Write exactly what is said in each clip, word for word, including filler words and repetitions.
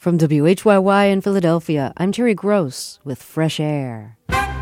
From W H Y Y in Philadelphia, I'm Terry Gross with Fresh Air.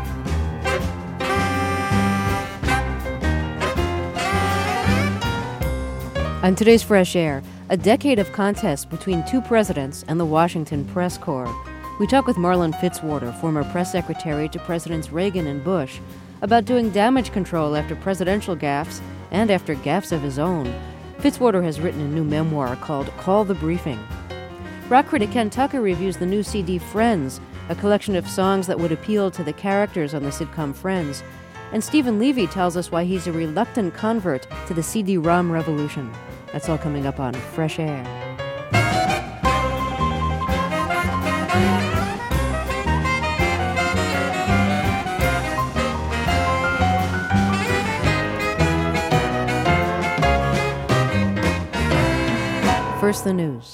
On today's Fresh Air, a decade of contest between two presidents and the Washington Press Corps. We talk with Marlin Fitzwater, former press secretary to Presidents Reagan and Bush, about doing damage control after presidential gaffes and after gaffes of his own. Fitzwater has written a new memoir called Call the Briefing. Rock critic Ken Tucker reviews the new C D Friends, a collection of songs that would appeal to the characters on the sitcom Friends. And Stephen Levy tells us why he's a reluctant convert to the C D ROM revolution. That's all coming up on Fresh Air. First, the news.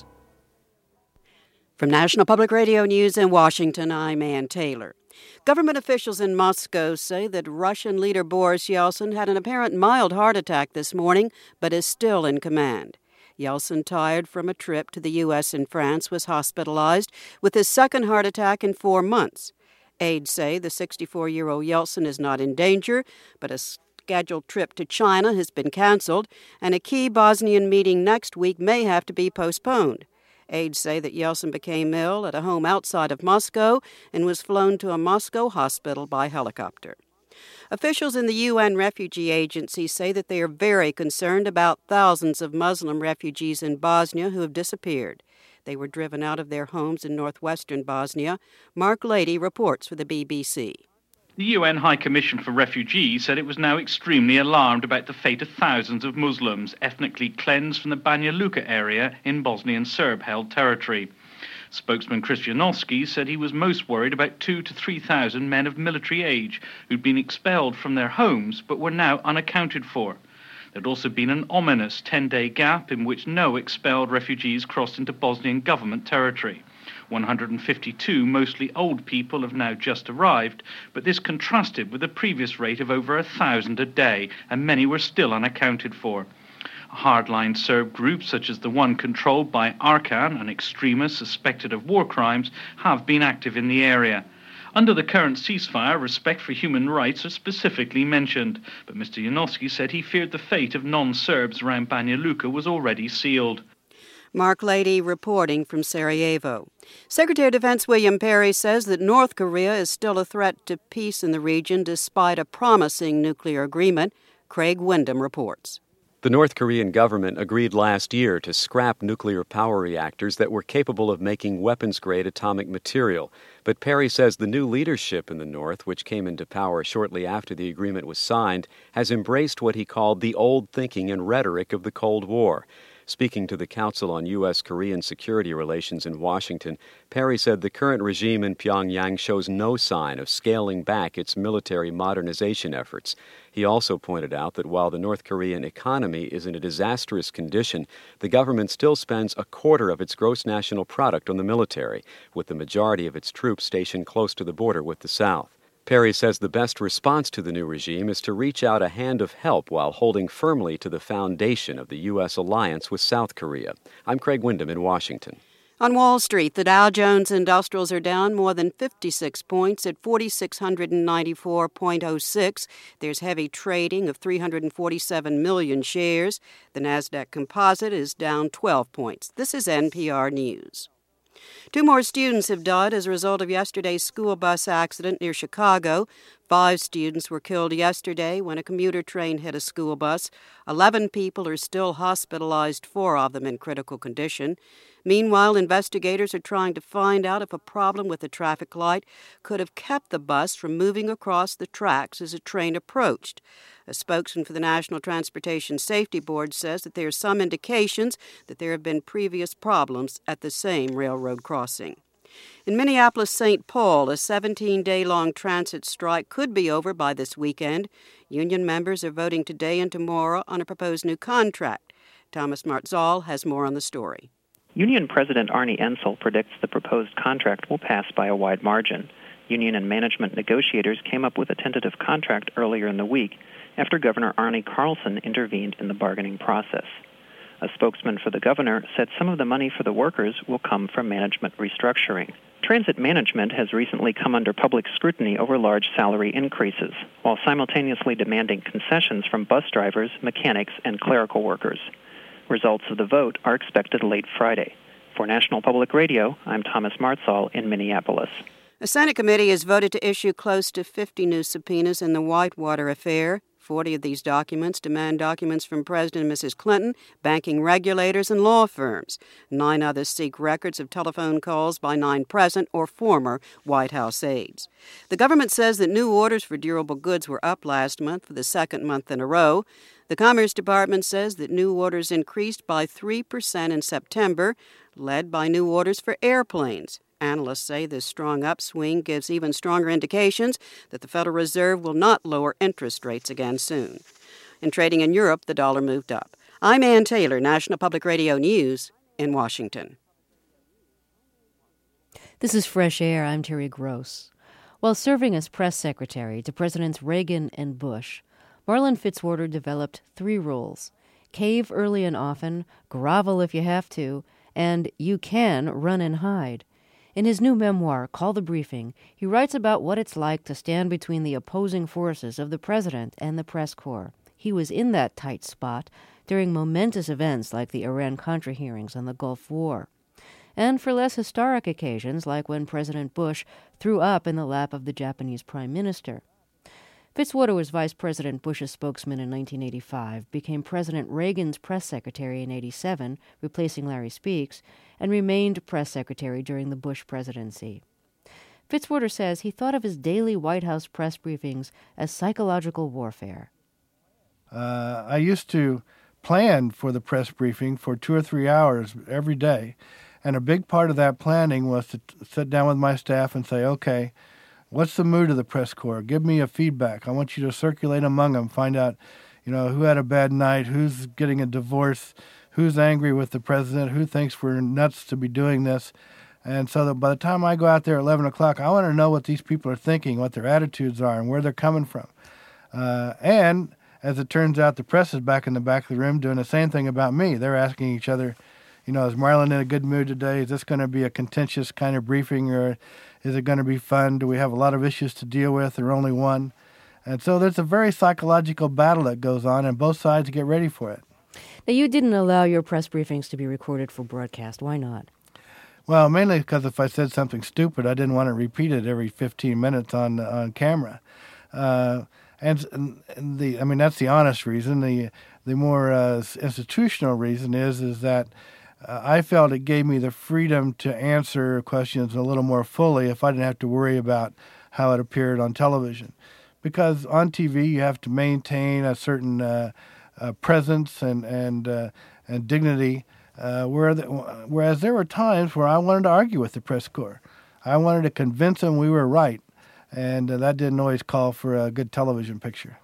From National Public Radio News in Washington, I'm Ann Taylor. Government officials in Moscow say that Russian leader Boris Yeltsin had an apparent mild heart attack this morning, but is still in command. Yeltsin, tired from a trip to the U S and France, was hospitalized with his second heart attack in four months. Aides say the sixty-four-year-old Yeltsin is not in danger, but a scheduled trip to China has been canceled, and a key Bosnian meeting next week may have to be postponed. Aides say that Yeltsin became ill at a home outside of Moscow and was flown to a Moscow hospital by helicopter. Officials in the U N Refugee Agency say that they are very concerned about thousands of Muslim refugees in Bosnia who have disappeared. They were driven out of their homes in northwestern Bosnia. Mark Lady reports for the B B C. The U N High Commission for Refugees said it was now extremely alarmed about the fate of thousands of Muslims ethnically cleansed from the Banja Luka area in Bosnian Serb-held territory. Spokesman Kristjanovski said he was most worried about two to three thousand men of military age who'd been expelled from their homes but were now unaccounted for. There'd also been an ominous ten-day gap in which no expelled refugees crossed into Bosnian government territory. one hundred fifty-two, mostly old people, have now just arrived, but this contrasted with the previous rate of over a thousand a day, and many were still unaccounted for. Hardline Serb groups, such as the one controlled by Arkan, an extremist suspected of war crimes, have been active in the area. Under the current ceasefire, respect for human rights are specifically mentioned, but Mister Janowski said he feared the fate of non-Serbs around Banja Luka was already sealed. Mark Lady reporting from Sarajevo. Secretary of Defense William Perry says that North Korea is still a threat to peace in the region despite a promising nuclear agreement. Craig Wyndham reports. The North Korean government agreed last year to scrap nuclear power reactors that were capable of making weapons-grade atomic material. But Perry says the new leadership in the North, which came into power shortly after the agreement was signed, has embraced what he called the old thinking and rhetoric of the Cold War. Speaking to the Council on U S Korean Security Relations in Washington, Perry said the current regime in Pyongyang shows no sign of scaling back its military modernization efforts. He also pointed out that while the North Korean economy is in a disastrous condition, the government still spends a quarter of its gross national product on the military, with the majority of its troops stationed close to the border with the South. Perry says the best response to the new regime is to reach out a hand of help while holding firmly to the foundation of the U S alliance with South Korea. I'm Craig Wyndham in Washington. On Wall Street, the Dow Jones Industrials are down more than fifty-six points at four thousand six hundred ninety-four point oh six. There's heavy trading of three hundred forty-seven million shares. The Nasdaq Composite is down twelve points. This is N P R News. Two more students have died as a result of yesterday's school bus accident near Chicago. Five students were killed yesterday when a commuter train hit a school bus. Eleven people are still hospitalized, four of them in critical condition. Meanwhile, investigators are trying to find out if a problem with the traffic light could have kept the bus from moving across the tracks as a train approached. A spokesman for the National Transportation Safety Board says that there are some indications that there have been previous problems at the same railroad crossing. In Minneapolis-Saint Paul, a seventeen-day-long transit strike could be over by this weekend. Union members are voting today and tomorrow on a proposed new contract. Thomas Martzal has more on the story. Union President Arnie Ensel predicts the proposed contract will pass by a wide margin. Union and management negotiators came up with a tentative contract earlier in the week after Governor Arne Carlson intervened in the bargaining process. A spokesman for the governor said some of the money for the workers will come from management restructuring. Transit management has recently come under public scrutiny over large salary increases, while simultaneously demanding concessions from bus drivers, mechanics, and clerical workers. Results of the vote are expected late Friday. For National Public Radio, I'm Thomas Martzall in Minneapolis. A Senate committee has voted to issue close to fifty new subpoenas in the Whitewater affair. Forty of these documents demand documents from President and Missus Clinton, banking regulators, and law firms. Nine others seek records of telephone calls by nine present or former White House aides. The government says that new orders for durable goods were up last month for the second month in a row. The Commerce Department says that new orders increased by three percent in September, led by new orders for airplanes. Analysts say this strong upswing gives even stronger indications that the Federal Reserve will not lower interest rates again soon. In trading in Europe, the dollar moved up. I'm Ann Taylor, National Public Radio News in Washington. This is Fresh Air. I'm Terry Gross. While serving as press secretary to Presidents Reagan and Bush, Marlin Fitzwater developed three rules: cave early and often, grovel if you have to, and you can run and hide. In his new memoir, Call the Briefing, he writes about what it's like to stand between the opposing forces of the president and the press corps. He was in that tight spot during momentous events like the Iran-Contra hearings and the Gulf War, and for less historic occasions like when President Bush threw up in the lap of the Japanese prime minister. Fitzwater was Vice President Bush's spokesman in nineteen eighty-five, became President Reagan's press secretary in eighty-seven, replacing Larry Speakes, and remained press secretary during the Bush presidency. Fitzwater says he thought of his daily White House press briefings as psychological warfare. Uh, I used to plan for the press briefing for two or three hours every day, and a big part of that planning was to t- sit down with my staff and say, okay, what's the mood of the press corps? Give me a feedback. I want you to circulate among them, find out, you know, who had a bad night, who's getting a divorce, who's angry with the president, who thinks we're nuts to be doing this. And so that by the time I go out there at eleven o'clock, I want to know what these people are thinking, what their attitudes are, and where they're coming from. Uh, and as it turns out, the press is back in the back of the room doing the same thing about me. They're asking each other, you know, is Marlin in a good mood today? Is this going to be a contentious kind of briefing, or is it going to be fun? Do we have a lot of issues to deal with, or only one? And so there's a very psychological battle that goes on, and both sides get ready for it. Now, you didn't allow your press briefings to be recorded for broadcast. Why not? Well, mainly because if I said something stupid, I didn't want to repeat it every fifteen minutes on on camera. Uh, and, and the, I mean, that's the honest reason. The the more uh, institutional reason is is that uh, I felt it gave me the freedom to answer questions a little more fully if I didn't have to worry about how it appeared on television. Because on T V, you have to maintain a certain uh, uh, presence and and uh, and dignity. Uh, where the, whereas there were times where I wanted to argue with the press corps. I wanted to convince them we were right, and uh, that didn't always call for a good television picture.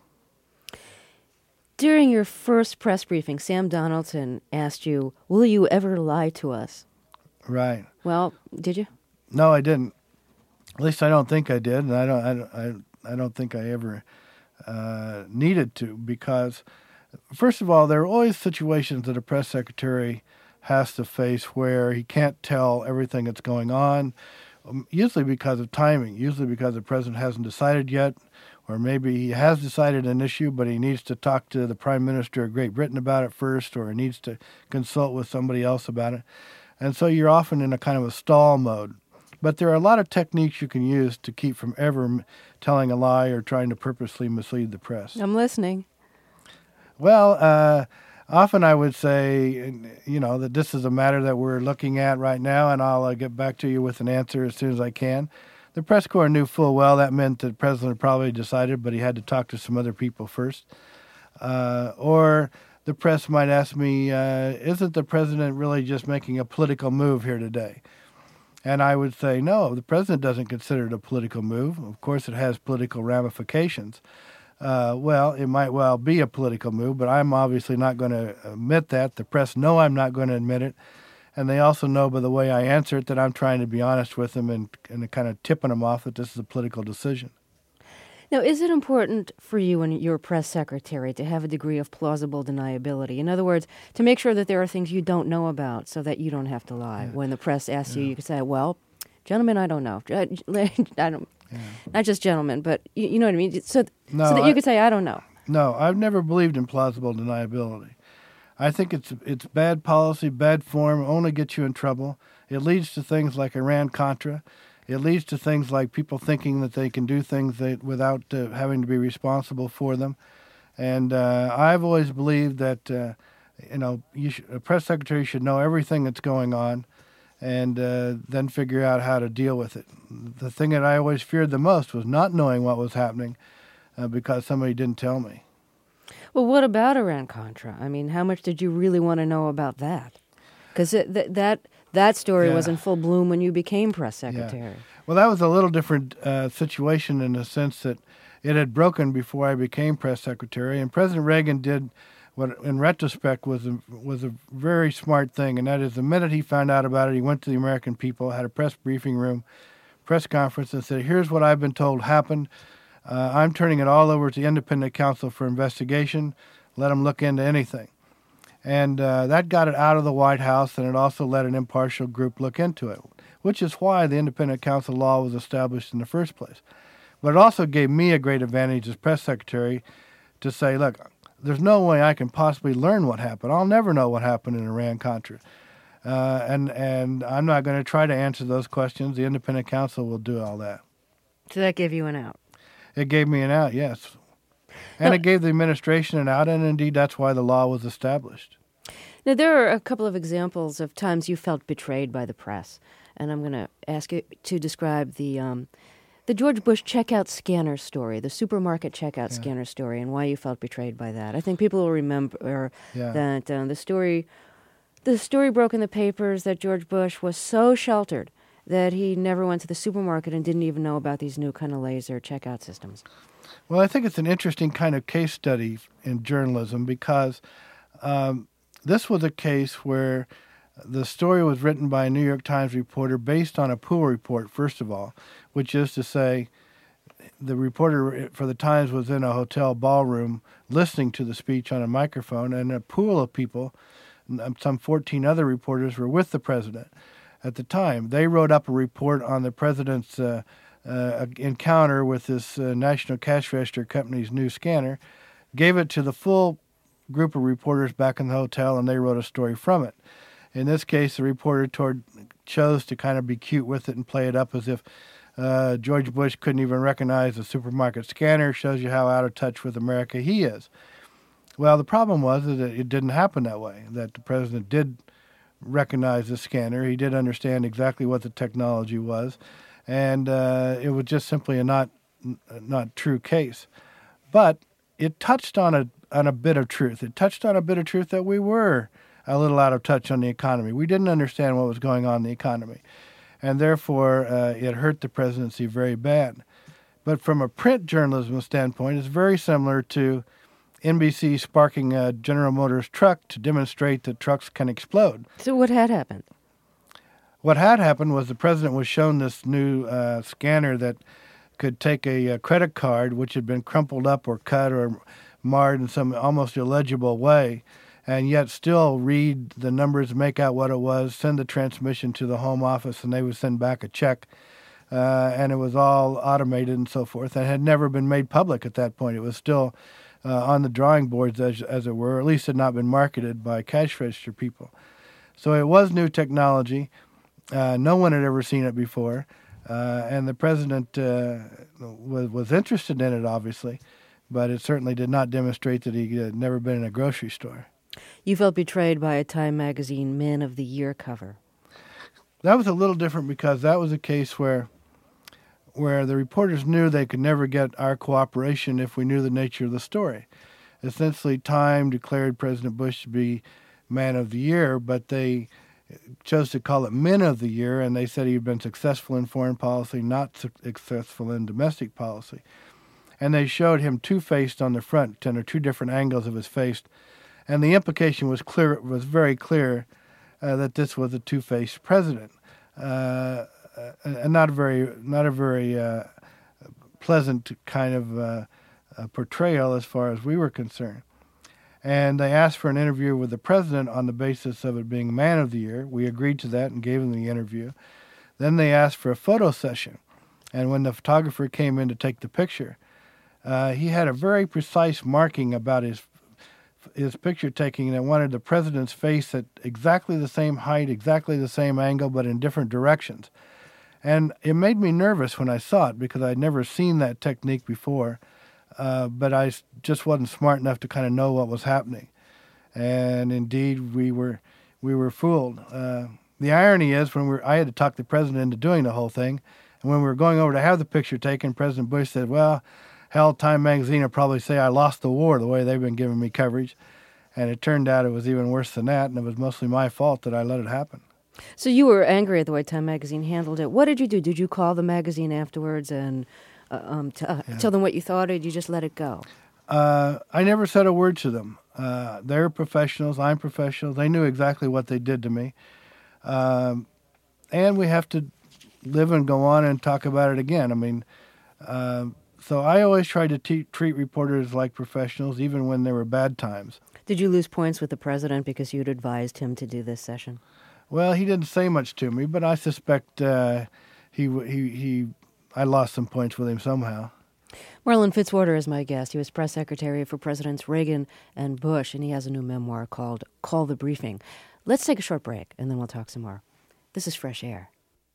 During your first press briefing, Sam Donaldson asked you, will you ever lie to us? Right. Well, did you? No, I didn't. At least I don't think I did, and I don't, I don't, I, I don't think I ever uh, needed to, because, first of all, there are always situations that a press secretary has to face where he can't tell everything that's going on, usually because of timing, usually because the president hasn't decided yet, or maybe he has decided an issue, but he needs to talk to the Prime Minister of Great Britain about it first, or he needs to consult with somebody else about it. And so you're often in a kind of a stall mode. But there are a lot of techniques you can use to keep from ever telling a lie or trying to purposely mislead the press. I'm listening. Well, uh, often I would say, you know, that this is a matter that we're looking at right now, and I'll uh, get back to you with an answer as soon as I can. The press corps knew full well that meant that the president probably decided, but he had to talk to some other people first. Uh, or the press might ask me, uh, isn't the president really just making a political move here today? And I would say, no, the president doesn't consider it a political move. Of course, it has political ramifications. Uh, well, it might well be a political move, but I'm obviously not going to admit that. The press know I'm not going to admit it. And they also know by the way I answer it that I'm trying to be honest with them and, and kind of tipping them off that this is a political decision. Now, is it important for you when you're press secretary to have a degree of plausible deniability? In other words, to make sure that there are things you don't know about so that you don't have to lie. Yeah. When the press asks yeah. you, you can say, well, gentlemen, I don't know. I don't, yeah. Not just gentlemen, but you, you know what I mean? So, no, so that I, you could say, I don't know. No, I've never believed in plausible deniability. I think it's it's bad policy, bad form, only gets you in trouble. It leads to things like Iran-Contra. It leads to things like people thinking that they can do things they, without uh, having to be responsible for them. And uh, I've always believed that, uh, you know, you should, a press secretary should know everything that's going on and uh, then figure out how to deal with it. The thing that I always feared the most was not knowing what was happening uh, because somebody didn't tell me. Well, what about Iran-Contra? I mean, how much did you really want to know about that? Because th- that that story yeah. was in full bloom when you became press secretary. Yeah. Well, that was a little different uh, situation in the sense that it had broken before I became press secretary, and President Reagan did what, in retrospect, was a, was a very smart thing, and that is the minute he found out about it, he went to the American people, had a press briefing room, press conference, and said, here's what I've been told happened. Uh, I'm turning it all over to the Independent Counsel for Investigation. Let them look into anything. And uh, that got it out of the White House, and it also let an impartial group look into it, which is why the Independent Counsel law was established in the first place. But it also gave me a great advantage as press secretary to say, look, there's no way I can possibly learn what happened. I'll never know what happened in Iran-Contra. Uh, and, and I'm not going to try to answer those questions. The Independent Counsel will do all that. So that gave you an out? It gave me an out, yes. And now, it gave the administration an out, and indeed that's why the law was established. Now, there are a couple of examples of times you felt betrayed by the press, and I'm going to ask you to describe the um, the George Bush checkout scanner story, the supermarket checkout yeah. scanner story, and why you felt betrayed by that. I think people will remember yeah. that uh, the story the story broke in the papers that George Bush was so sheltered that he never went to the supermarket and didn't even know about these new kind of laser checkout systems. Well, I think it's an interesting kind of case study in journalism because um, this was a case where the story was written by a New York Times reporter based on a pool report, first of all, which is to say the reporter for the Times was in a hotel ballroom listening to the speech on a microphone, and a pool of people, some fourteen other reporters, were with the president at the time. They wrote up a report on the president's uh, uh, encounter with this uh, National Cash Register Company's new scanner, gave it to the full group of reporters back in the hotel, and they wrote a story from it. In this case, the reporter toward, chose to kind of be cute with it and play it up as if uh, George Bush couldn't even recognize the supermarket scanner. Shows you how out of touch with America he is. Well, the problem was that it didn't happen that way, that the president did recognize the scanner. He did understand exactly what the technology was, and uh, it was just simply a not not true case. But it touched on a on a bit of truth. It touched on a bit of truth that we were a little out of touch on the economy. We didn't understand what was going on in the economy, and therefore uh, it hurt the presidency very bad. But from a print journalism standpoint, it's very similar to N B C sparking a General Motors truck to demonstrate that trucks can explode. So what had happened? What had happened was the president was shown this new uh, scanner that could take a, a credit card, which had been crumpled up or cut or marred in some almost illegible way, and yet still read the numbers, make out what it was, send the transmission to the home office, and they would send back a check. Uh, and it was all automated and so forth, and had never been made public at that point. It was still uh, on the drawing boards, as, as it were, or at least had not been marketed by cash register people. So it was new technology. Uh, no one had ever seen it before, uh, and the president uh, was, was interested in it, obviously, but it certainly did not demonstrate that he had never been in a grocery store. You felt betrayed by a Time magazine Man of the Year cover. That was a little different because that was a case where where the reporters knew they could never get our cooperation if we knew the nature of the story. Essentially, Time declared President Bush to be Man of the Year, but they chose to call it Men of the Year, and they said he'd been successful in foreign policy, not successful in domestic policy. And they showed him two-faced on the front, under two different angles of his face, and the implication was clear, was very clear uh, that this was a two-faced president. Uh, and not a very, not a very uh, pleasant kind of uh, uh, portrayal as far as we were concerned. And they asked for an interview with the president on the basis of it being Man of the Year. We agreed to that and gave them the interview. Then they asked for a photo session. And when the photographer came in to take the picture, uh, he had a very precise marking about his his picture taking that wanted the president's face at exactly the same height, exactly the same angle, but in different directions. And it made me nervous when I saw it because I'd never seen that technique before. Uh, but I just wasn't smart enough to kind of know what was happening, and indeed we were we were fooled. Uh, the irony is, when we were, I had to talk the president into doing the whole thing, and when we were going over to have the picture taken, President Bush said, "Well, hell, Time Magazine will probably say I lost the war the way they've been giving me coverage," and it turned out it was even worse than that, and it was mostly my fault that I let it happen. So you were angry at the way Time Magazine handled it. What did you do? Did you call the magazine afterwards and Uh, um, to, uh, yeah. tell them what you thought, or did you just let it go? Uh, I never said a word to them. Uh, they're professionals. I'm professional. They knew exactly what they did to me. Um, and we have to live and go on and talk about it again. I mean, uh, so I always try to te- treat reporters like professionals, even when there were bad times. Did you lose points with the president because you'd advised him to do this session? Well, he didn't say much to me, but I suspect uh, he he he. I lost some points with him somehow. Marlin Fitzwater is my guest. He was press secretary for Presidents Reagan and Bush, and he has a new memoir called Call the Briefing. Let's take a short break, and then we'll talk some more. This is Fresh Air.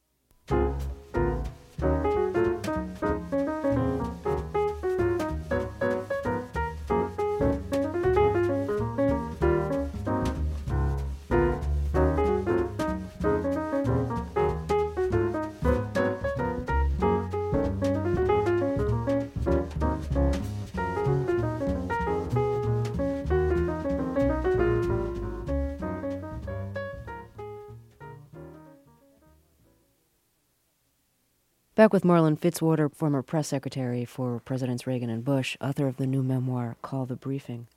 Back with Marlin Fitzwater, former press secretary for Presidents Reagan and Bush, author of the new memoir, Call the Briefing.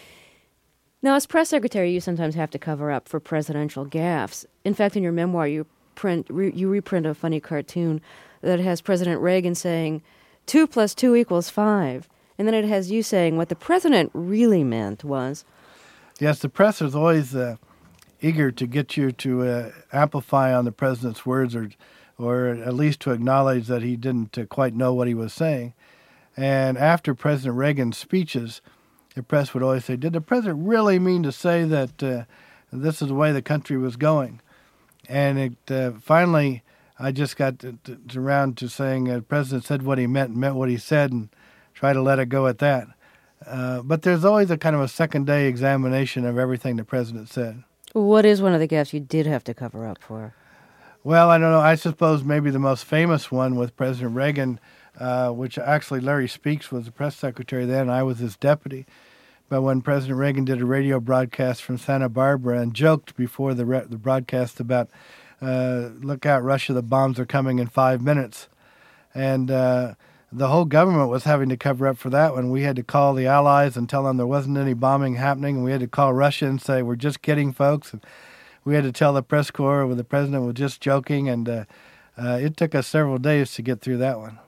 Now, as press secretary, you sometimes have to cover up for presidential gaffes. In fact, in your memoir, you print re, you reprint a funny cartoon that has President Reagan saying, two plus two equals five. And then it has you saying what the president really meant was... Yes, the press is always uh, eager to get you to uh, amplify on the president's words or... or at least to acknowledge that he didn't uh, quite know what he was saying. And after President Reagan's speeches, the press would always say, did the president really mean to say that uh, this is the way the country was going? And it uh, finally, I just got to, to, around to saying uh, the president said what he meant and meant what he said and try to let it go at that. Uh, but there's always a kind of a second-day examination of everything the president said. What is one of the gaffes you did have to cover up for? Well, I don't know. I suppose maybe the most famous one with President Reagan, uh, which actually Larry Speakes was the press secretary then. I was his deputy. But when President Reagan did a radio broadcast from Santa Barbara and joked before the re- the broadcast about, uh, look out, Russia, the bombs are coming in five minutes. And uh, the whole government was having to cover up for that one. We had to call the Allies and tell them there wasn't any bombing happening. And we had to call Russia and say, we're just kidding, folks. And we had to tell the press corps where the president was just joking, and uh, uh, it took us several days to get through that one.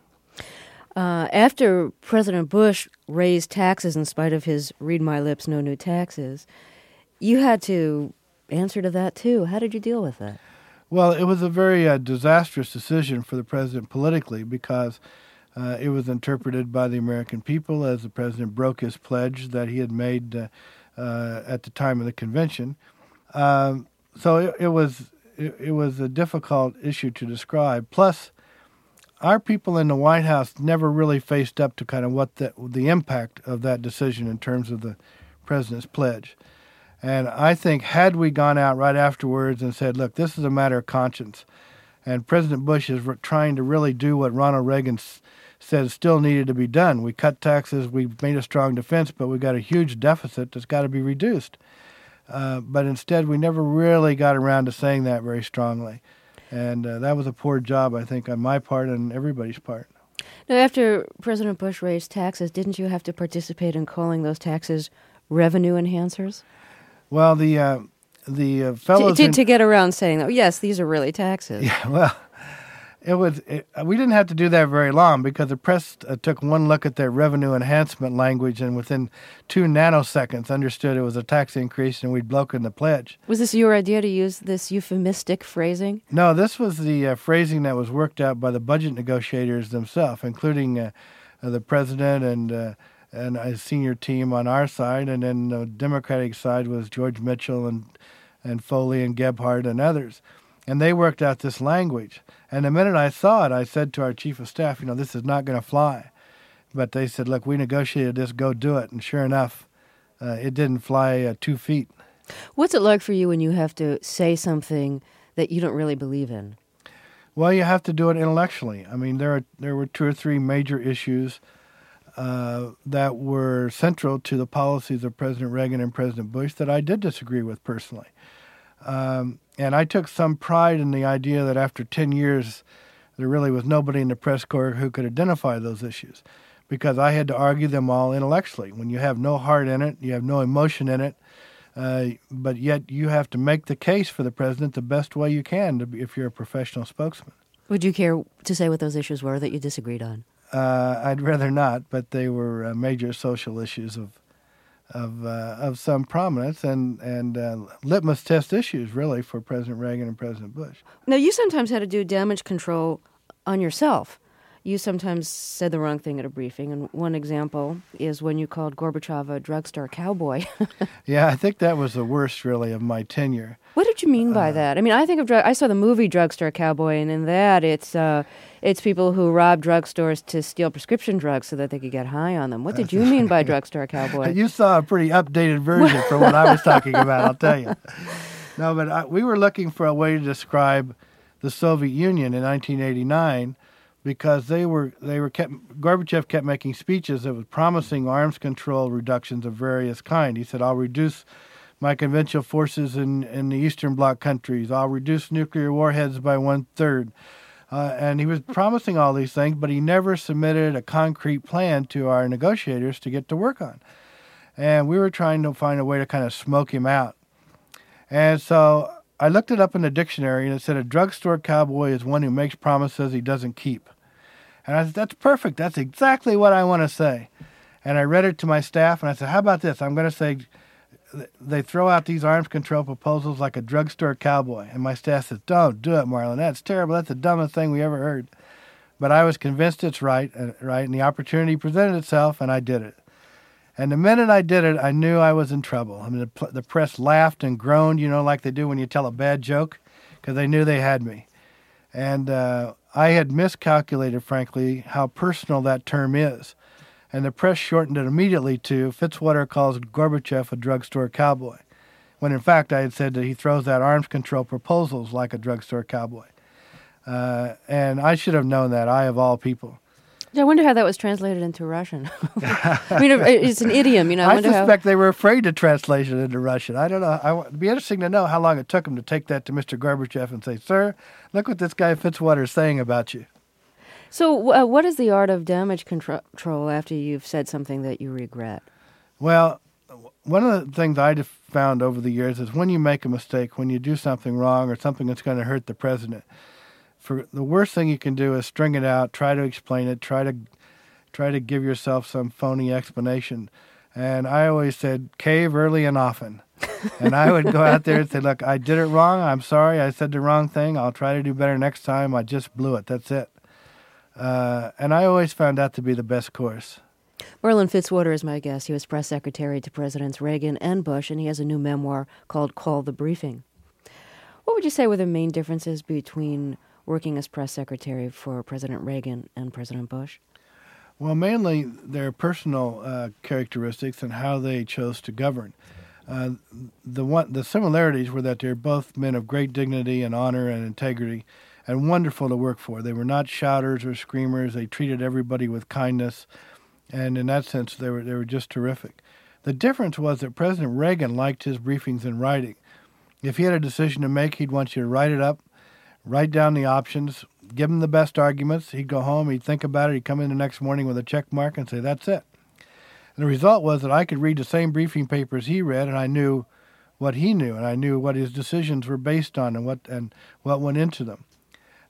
Uh, after President Bush raised taxes in spite of his read my lips, no new taxes, you had to answer to that too. How did you deal with that? Well, it was a very uh, disastrous decision for the president politically because uh, it was interpreted by the American people as the president broke his pledge that he had made uh, uh, at the time of the convention. Um, So it, it was it, it was a difficult issue to describe. Plus, our people in the White House never really faced up to kind of what the the impact of that decision in terms of the president's pledge. And I think had we gone out right afterwards and said, look, this is a matter of conscience, and President Bush is re- trying to really do what Ronald Reagan s- said still needed to be done. We cut taxes, we made a strong defense, but we got a huge deficit that's got to be reduced. Uh, but instead, we never really got around to saying that very strongly. And uh, that was a poor job, I think, on my part and everybody's part. Now, after President Bush raised taxes, didn't you have to participate in calling those taxes revenue enhancers? Well, the uh, the uh, fellows... To, to, in, to get around saying, that, yes, these are really taxes. Yeah, well, It was. It, we didn't have to do that very long because the press uh, took one look at their revenue enhancement language and within two nanoseconds understood it was a tax increase and we'd broken the pledge. Was this your idea to use this euphemistic phrasing? No, this was the uh, phrasing that was worked out by the budget negotiators themselves, including uh, uh, the president and uh, and a senior team on our side, and then the Democratic side was George Mitchell and and Foley and Gebhardt and others. And they worked out this language. And the minute I saw it, I said to our chief of staff, you know, this is not going to fly. But they said, look, we negotiated this, go do it. And sure enough, uh, it didn't fly uh, two feet. What's it like for you when you have to say something that you don't really believe in? Well, you have to do it intellectually. I mean, there are, there were two or three major issues uh, that were central to the policies of President Reagan and President Bush that I did disagree with personally. Um, and I took some pride in the idea that after ten years, there really was nobody in the press corps who could identify those issues because I had to argue them all intellectually. When you have no heart in it, you have no emotion in it, uh, but yet you have to make the case for the president the best way you can to be, if you're a professional spokesman. Would you care to say what those issues were that you disagreed on? Uh, I'd rather not, but they were uh, major social issues of of uh, of some prominence and and uh, litmus test issues, really, for President Reagan and President Bush. Now, you sometimes had to do damage control on yourself. You sometimes said the wrong thing at a briefing, and one example is when you called Gorbachev a drugstore cowboy. Yeah, I think that was the worst, really, of my tenure. What did you mean by uh, that? I mean, I think of drug- I saw the movie Drugstore Cowboy, and in that, it's uh, it's people who rob drugstores to steal prescription drugs so that they could get high on them. What did you mean by Drugstore Cowboy? You saw a pretty updated version from what I was talking about, I'll tell you. No, but I, we were looking for a way to describe the Soviet Union in nineteen eighty-nine because they were they were kept Gorbachev kept making speeches that was promising arms control reductions of various kind. He said, "I'll reduce my conventional forces in, in the Eastern Bloc countries. I'll reduce nuclear warheads by one-third." Uh, and he was promising all these things, but he never submitted a concrete plan to our negotiators to get to work on. And we were trying to find a way to kind of smoke him out. And so I looked it up in the dictionary, and it said a drugstore cowboy is one who makes promises he doesn't keep. And I said, that's perfect. That's exactly what I want to say. And I read it to my staff, and I said, how about this? I'm going to say they throw out these arms control proposals like a drugstore cowboy. And my staff says, don't do it, Marlon. That's terrible. That's the dumbest thing we ever heard. But I was convinced it's right, uh, right, and the opportunity presented itself, and I did it. And the minute I did it, I knew I was in trouble. I mean, the, the press laughed and groaned, you know, like they do when you tell a bad joke, because they knew they had me. And uh, I had miscalculated, frankly, how personal that term is. And the press shortened it immediately to Fitzwater calls Gorbachev a drugstore cowboy, when in fact I had said that he throws out arms control proposals like a drugstore cowboy. Uh, and I should have known that, I of all people. I wonder how that was translated into Russian. I mean, it's an idiom, you know. I, I wonder suspect how... they were afraid to translate it into Russian. I don't know. I, it'd be interesting to know how long it took them to take that to Mister Gorbachev and say, sir, look what this guy Fitzwater is saying about you. So uh, what is the art of damage control after you've said something that you regret? Well, one of the things I have found over the years is when you make a mistake, when you do something wrong or something that's going to hurt the president, for the worst thing you can do is string it out, try to explain it, try to try to give yourself some phony explanation. And I always said, cave early and often. And I would go out there and say, look, I did it wrong. I'm sorry. I said the wrong thing. I'll try to do better next time. I just blew it. That's it. Uh, and I always found that to be the best course. Marlon Fitzwater is my guest. He was press secretary to Presidents Reagan and Bush, and he has a new memoir called Call the Briefing. What would you say were the main differences between working as press secretary for President Reagan and President Bush? Well, mainly their personal uh, characteristics and how they chose to govern. Uh, the one, the similarities were that they're both men of great dignity and honor and integrity, and wonderful to work for. They were not shouters or screamers. They treated everybody with kindness, and in that sense, they were they were just terrific. The difference was that President Reagan liked his briefings in writing. If he had a decision to make, he'd want you to write it up, write down the options, give him the best arguments. He'd go home, he'd think about it, he'd come in the next morning with a check mark and say, that's it. And the result was that I could read the same briefing papers he read, and I knew what he knew, and I knew what his decisions were based on and what and what went into them.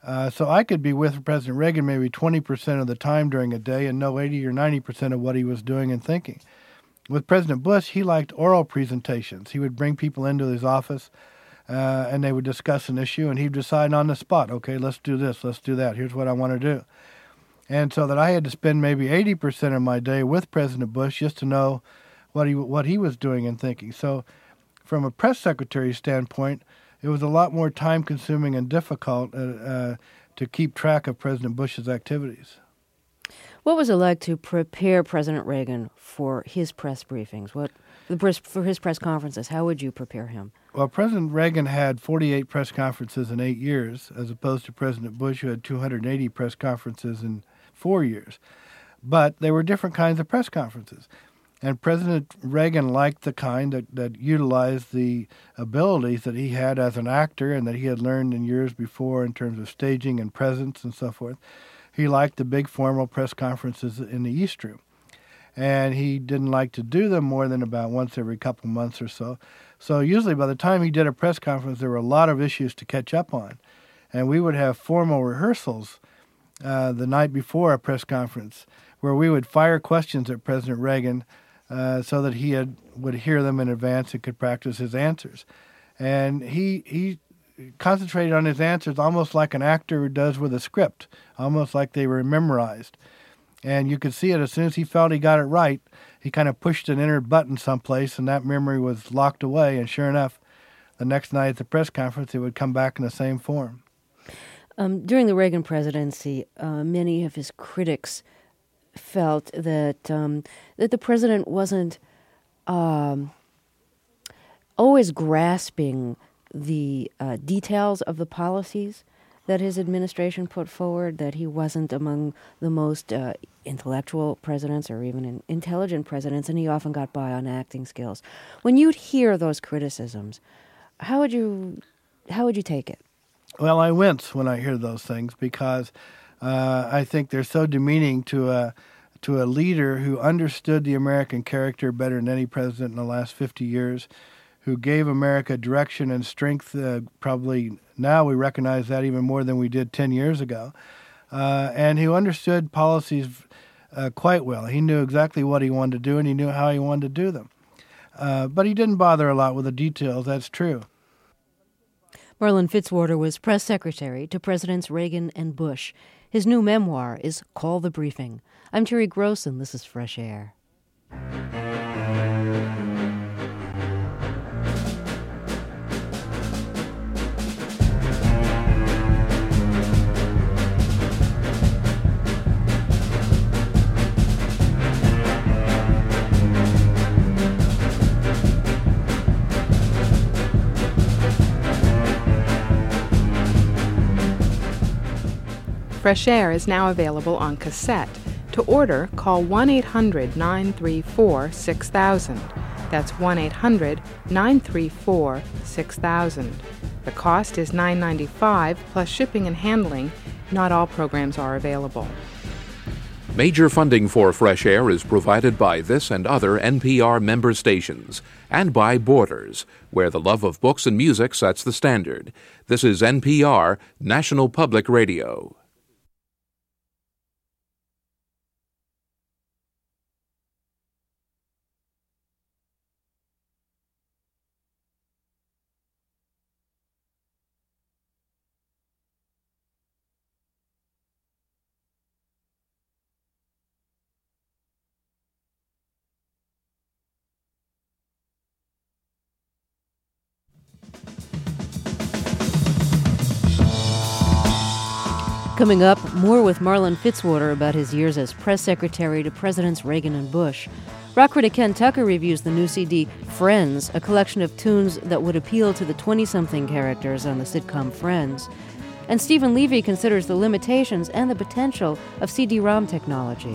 Uh, so I could be with President Reagan maybe twenty percent of the time during a day and know eighty or ninety percent of what he was doing and thinking. With President Bush, he liked oral presentations. He would bring people into his office, uh, and they would discuss an issue, and he'd decide on the spot, okay, let's do this, let's do that, here's what I want to do. And so that I had to spend maybe eighty percent of my day with President Bush just to know what he what he was doing and thinking. So from a press secretary standpoint, it was a lot more time-consuming and difficult uh, uh, to keep track of President Bush's activities. What was it like to prepare President Reagan for his press briefings? What for, the press, for his press conferences? How would you prepare him? Well, President Reagan had forty-eight press conferences in eight years, as opposed to President Bush, who had two hundred eighty press conferences in four years. But they were different kinds of press conferences. And President Reagan liked the kind that, that utilized the abilities that he had as an actor and that he had learned in years before in terms of staging and presence and so forth. He liked the big formal press conferences in the East Room. And he didn't like to do them more than about once every couple months or so. So usually by the time he did a press conference, there were a lot of issues to catch up on. And we would have formal rehearsals uh, the night before a press conference where we would fire questions at President Reagan uh, so that he had, would hear them in advance and could practice his answers. And he he concentrated on his answers almost like an actor does with a script, almost like they were memorized. And you could see it as soon as he felt he got it right, he kind of pushed an enter button someplace, and that memory was locked away. And sure enough, the next night at the press conference, it would come back in the same form. Um, during the Reagan presidency, uh, many of his critics felt that um, that the president wasn't um, always grasping the uh, details of the policies that his administration put forward, that he wasn't among the most uh, intellectual presidents or even in intelligent presidents, and he often got by on acting skills. When you'd hear those criticisms, how would you how would you take it? Well, I wince when I hear those things because uh, I think they're so demeaning to a to a leader who understood the American character better than any president in the last fifty years, who gave America direction and strength. Uh, probably now we recognize that even more than we did ten years ago, uh, and who understood policies uh, quite well. He knew exactly what he wanted to do, and he knew how he wanted to do them. Uh, but he didn't bother a lot with the details, that's true. Marlin Fitzwater was press secretary to Presidents Reagan and Bush. His new memoir is Call the Briefing. I'm Terry Gross, and this is Fresh Air. Fresh Air is now available on cassette. To order, call one eight hundred nine three four six thousand. That's one eight hundred nine three four six thousand. The cost is nine dollars and ninety-five cents plus shipping and handling. Not all programs are available. Major funding for Fresh Air is provided by this and other N P R member stations, and by Borders, where the love of books and music sets the standard. This is N P R, National Public Radio. Coming up, more with Marlin Fitzwater about his years as press secretary to Presidents Reagan and Bush. Rock critic Ken Tucker reviews the new C D, Friends, a collection of tunes that would appeal to the twenty-something characters on the sitcom Friends. And Stephen Levy considers the limitations and the potential of C D ROM technology.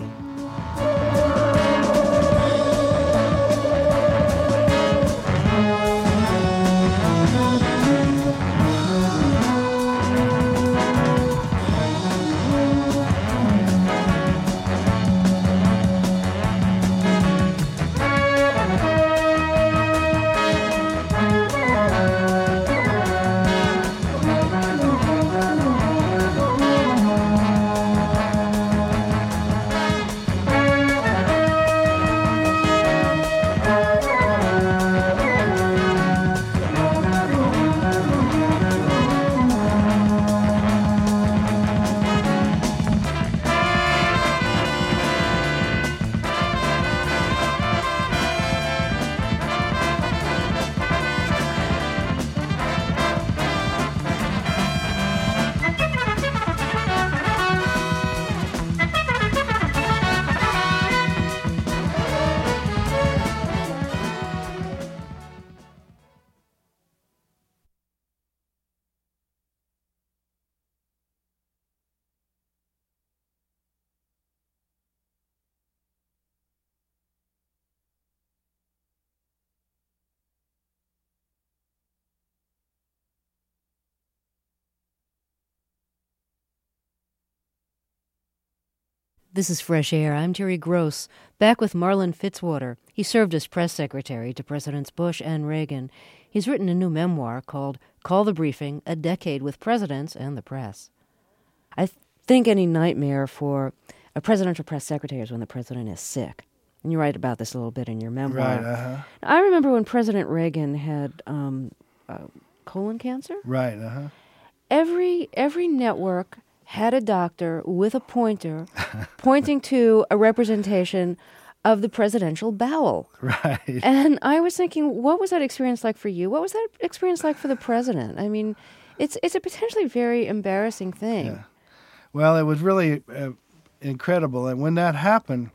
This is Fresh Air. I'm Terry Gross, back with Marlon Fitzwater. He served as press secretary to Presidents Bush and Reagan. He's written a new memoir called Call the Briefing, A Decade with Presidents and the Press. I th- think any nightmare for a presidential press secretary is when the president is sick. And you write about this a little bit in your memoir. Right, uh-huh. I remember when President Reagan had um, uh, colon cancer. Right, uh-huh. Every every network had a doctor with a pointer pointing to a representation of the presidential bowel. Right. And I was thinking, what was that experience like for you? What was that experience like for the president? I mean, it's it's a potentially very embarrassing thing. Yeah. Well, it was really uh, incredible. And when that happened,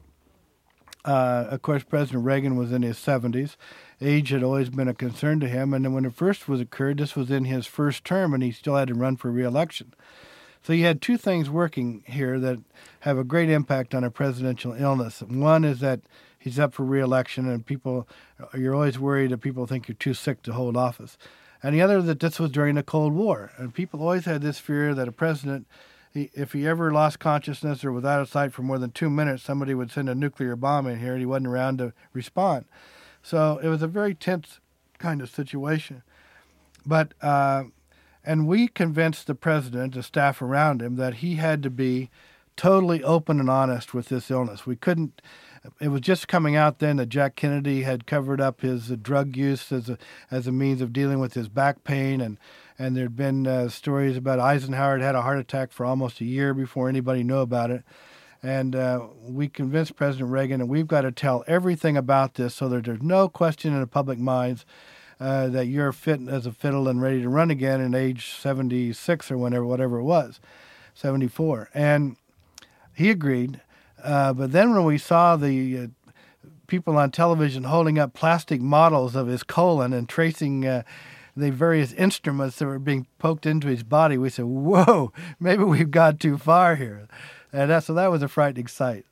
uh, of course, President Reagan was in his seventies. Age had always been a concern to him. And then when it first was occurred, this was in his first term, and he still had to run for re-election. So you had two things working here that have a great impact on a presidential illness. One is that he's up for re-election, and people, you're always worried that people think you're too sick to hold office. And the other, that this was during the Cold War, and people always had this fear that a president, he, if he ever lost consciousness or was out of sight for more than two minutes, somebody would send a nuclear bomb in here, and he wasn't around to respond. So it was a very tense kind of situation. But uh, and we convinced the president, the staff around him, that he had to be totally open and honest with this illness. We couldn't, it was just coming out then that Jack Kennedy had covered up his uh, drug use as a, as a means of dealing with his back pain. And, and there'd been uh, stories about Eisenhower had had a heart attack for almost a year before anybody knew about it. And uh, we convinced President Reagan that we've got to tell everything about this so that there's no question in the public minds Uh, that you're fit as a fiddle and ready to run again at age seventy-six or whenever, whatever it was, seventy-four. And he agreed. Uh, but then when we saw the uh, people on television holding up plastic models of his colon and tracing uh, the various instruments that were being poked into his body, we said, whoa, maybe we've got too far here. And that, so that was a frightening sight.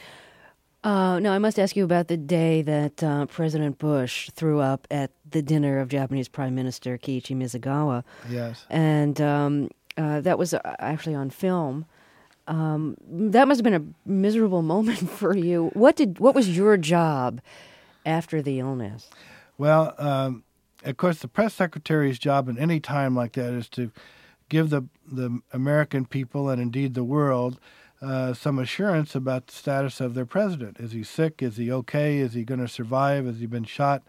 Uh, now, I must ask you about the day that uh, President Bush threw up at the dinner of Japanese Prime Minister Kiichi Mizugawa. Yes. And um, uh, that was uh, actually on film. Um, that must have been a miserable moment for you. What did? What was your job after the illness? Well, um, of course, the press secretary's job in any time like that is to give the, the American people and indeed the world Uh, some assurance about the status of their president. Is he sick? Is he okay? Is he going to survive? Has he been shot?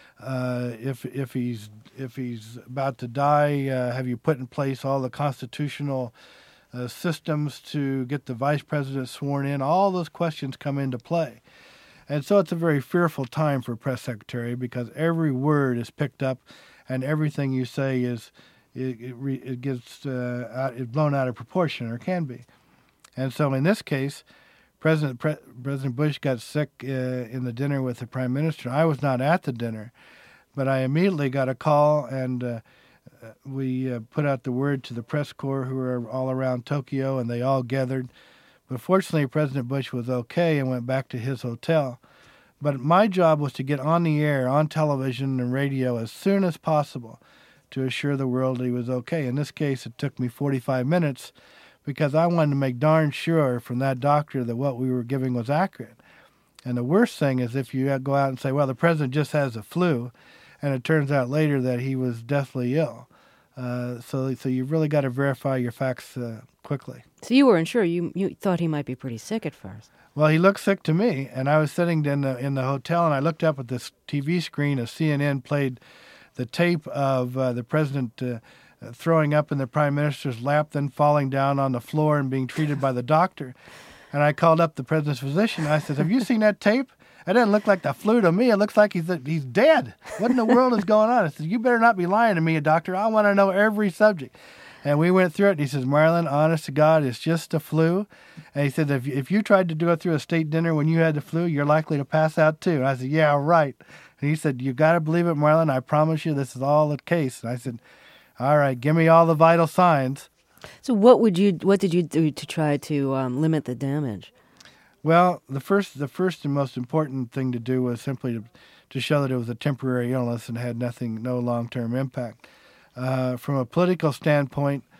Uh, if if he's if he's about to die, uh, have you put in place all the constitutional uh, systems to get the vice president sworn in? All those questions come into play, and so it's a very fearful time for a press secretary because every word is picked up, and everything you say is it it, re, it gets uh, out, it's blown out of proportion or can be. And so in this case, President Pre- President Bush got sick uh, in the dinner with the Prime Minister. I was not at the dinner, but I immediately got a call, and uh, we uh, put out the word to the press corps who were all around Tokyo, and they all gathered. But fortunately, President Bush was okay and went back to his hotel. But my job was to get on the air, on television and radio as soon as possible to assure the world he was okay. In this case, it took me forty-five minutes, because I wanted to make darn sure from that doctor that what we were giving was accurate. And the worst thing is if you go out and say, well, the president just has a flu, and it turns out later that he was deathly ill. Uh, so so you've really got to verify your facts uh, quickly. So you weren't sure. You you thought he might be pretty sick at first. Well, he looked sick to me, and I was sitting in the, in the hotel, and I looked up at this T V screen as C N N played the tape of uh, the president uh, throwing up in the prime minister's lap, then falling down on the floor and being treated by the doctor. And I called up the president's physician. I said, have you seen that tape? It doesn't look like the flu to me. It looks like he's he's dead. What in the world is going on? I said, you better not be lying to me, doctor. I want to know every subject. And we went through it, and he says, Marlon, honest to God, it's just a flu. And he said, if you, if you tried to do it through a state dinner when you had the flu, you're likely to pass out too. And I said, yeah, right. And he said, you got to believe it, Marlon. I promise you this is all the case. And I said, all right, give me all the vital signs. So what would you? What did you do to try to um, limit the damage? Well, the first, the first and most important thing to do was simply to, to show that it was a temporary illness and had nothing, no long-term impact. Uh, from a political standpoint,